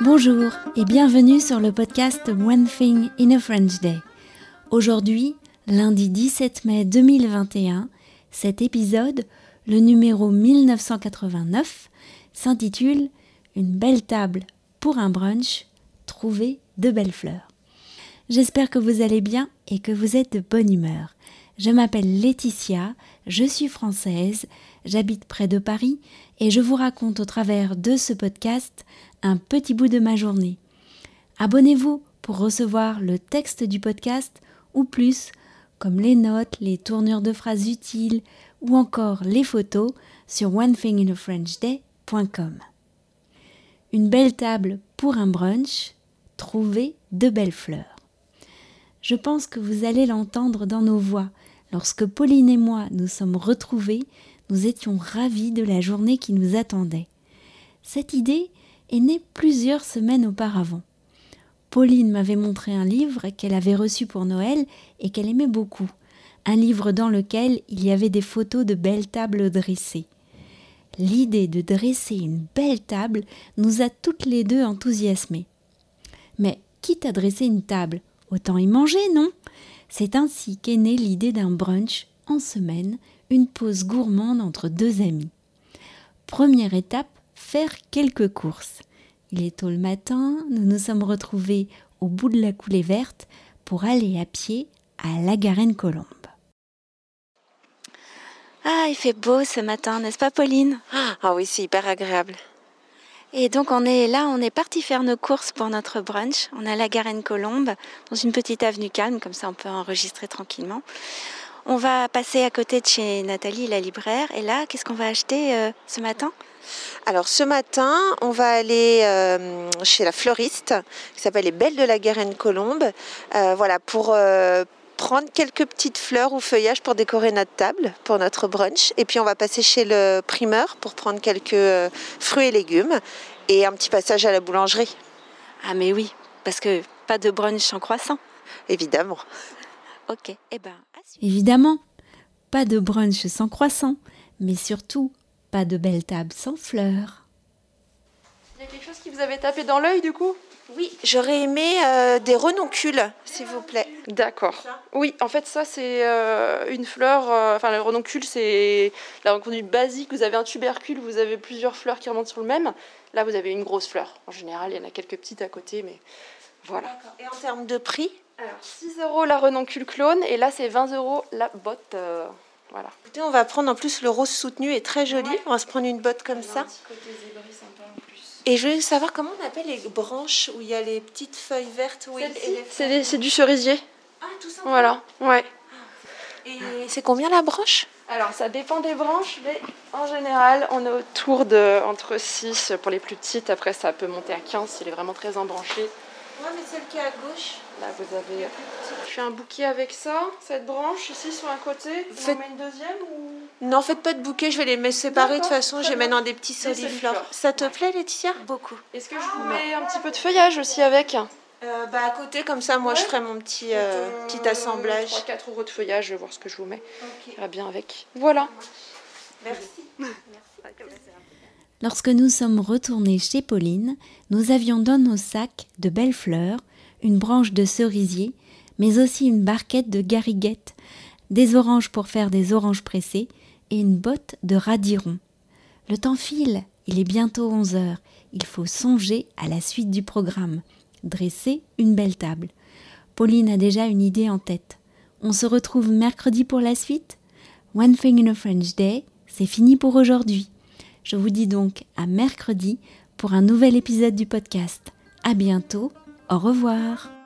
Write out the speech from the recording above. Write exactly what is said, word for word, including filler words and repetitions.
Bonjour et bienvenue sur le podcast One Thing in a French Day. Aujourd'hui, lundi dix-sept mai deux mille vingt et un, cet épisode, le numéro mille neuf cent quatre-vingt-neuf, s'intitule « Une belle table pour un brunch, trouver de belles fleurs ». J'espère que vous allez bien et que vous êtes de bonne humeur. Je m'appelle Laetitia, je suis française, j'habite près de Paris et je vous raconte au travers de ce podcast un petit bout de ma journée. Abonnez-vous pour recevoir le texte du podcast ou plus, comme les notes, les tournures de phrases utiles ou encore les photos sur one thing in a french day point com. Une belle table pour un brunch, trouver de belles fleurs. Je pense que vous allez l'entendre dans nos voix. Lorsque Pauline et moi nous sommes retrouvés, nous étions ravis de la journée qui nous attendait. Cette idée est née plusieurs semaines auparavant. Pauline m'avait montré un livre qu'elle avait reçu pour Noël et qu'elle aimait beaucoup. Un livre dans lequel il y avait des photos de belles tables dressées. L'idée de dresser une belle table nous a toutes les deux enthousiasmées. Mais quitte à dresser une table, autant y manger, non ? C'est ainsi qu'est née l'idée d'un brunch en semaine, une pause gourmande entre deux amis. Première étape, faire quelques courses. Il est tôt le matin, nous nous sommes retrouvés au bout de la coulée verte pour aller à pied à La Garenne-Colombe. Ah, il fait beau ce matin, n'est-ce pas Pauline ? Ah oui, c'est hyper agréable. Et donc on est là, on est parti faire nos courses pour notre brunch. On est à La Garenne-Colombe, dans une petite avenue calme, comme ça on peut enregistrer tranquillement. On va passer à côté de chez Nathalie, la libraire. Et là, qu'est-ce qu'on va acheter euh, ce matin ? Alors ce matin, on va aller euh, chez la fleuriste qui s'appelle Les Belles de la Garenne-Colombe. Euh, voilà, pour euh, prendre quelques petites fleurs ou feuillages pour décorer notre table, pour notre brunch. Et puis on va passer chez le primeur pour prendre quelques euh, fruits et légumes. Et un petit passage à la boulangerie. Ah mais oui, parce que pas de brunch sans croissant. Évidemment. Ok, eh ben... Évidemment, pas de brunch sans croissant, mais surtout, pas de belle table sans fleurs. Il y a quelque chose qui vous avait tapé dans l'œil du coup ? Oui, j'aurais aimé euh, des renoncules, s'il vous plaît. D'accord. Oui, en fait, ça, c'est euh, une fleur... Euh, enfin, le renoncule, c'est la reconduite basique. Vous avez un tubercule, vous avez plusieurs fleurs qui remontent sur le même. Là, vous avez une grosse fleur. En général, il y en a quelques petites à côté, mais voilà. D'accord. Et en termes de prix ? Alors, six euros la renoncule clone, et là, c'est vingt euros la botte. Euh, voilà. Écoutez, on va prendre en plus le rose soutenu, est très joli. Ouais. On va se prendre une botte comme ça. Un petit côté zébri sympa en plus. Et je voulais savoir comment on appelle les branches où il y a les petites feuilles vertes. Oui, c'est, des, c'est du cerisier. Ah, tout ça. Voilà, ouais. Et c'est combien la branche ? Alors, ça dépend des branches, mais en général, on est autour de entre six pour les plus petites. Après, ça peut monter à quinze s'il est vraiment très embranché. Ouais, mais celle qui est à gauche. Là, vous avez... Je fais un bouquet avec ça, cette branche ici sur un côté. Vous Faites... en mettez une deuxième ou... Non, faites pas de bouquet, je vais les mettre séparés. De toute façon, je les mets dans des petits soliflores. Ça te plaît, Laetitia ? Beaucoup. Est-ce que je vous mets un petit peu de feuillage aussi avec ? euh, Bah à côté, comme ça, moi, ouais. Je ferai mon petit, euh, euh, petit assemblage. trois quatre euros de feuillage, je vais voir ce que je vous mets. Okay. Ça va bien avec. Voilà. Merci. Merci. Lorsque nous sommes retournés chez Pauline, nous avions dans nos sacs de belles fleurs, une branche de cerisier, mais aussi une barquette de gariguettes, des oranges pour faire des oranges pressées et une botte de radiron. Le temps file, il est bientôt onze heures, il faut songer à la suite du programme, dresser une belle table. Pauline a déjà une idée en tête. On se retrouve mercredi pour la suite ? One Thing in a French Day, c'est fini pour aujourd'hui. Je vous dis donc à mercredi pour un nouvel épisode du podcast. À bientôt, au revoir.